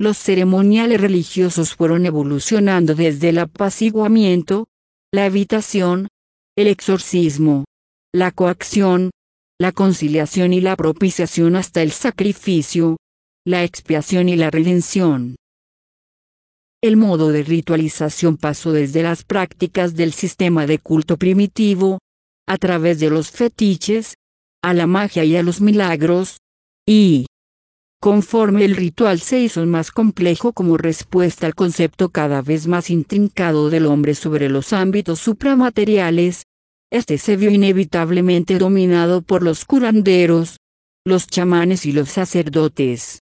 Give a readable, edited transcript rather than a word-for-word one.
Los ceremoniales religiosos fueron evolucionando desde el apaciguamiento, la evitación, el exorcismo, la coacción, la conciliación y la propiciación hasta el sacrificio, la expiación y la redención. El modo de ritualización pasó desde las prácticas del sistema de culto primitivo, a través de los fetiches, a la magia y a los milagros, y, conforme el ritual se hizo más complejo como respuesta al concepto cada vez más intrincado del hombre sobre los ámbitos supramateriales, este se vio inevitablemente dominado por los curanderos, los chamanes y los sacerdotes.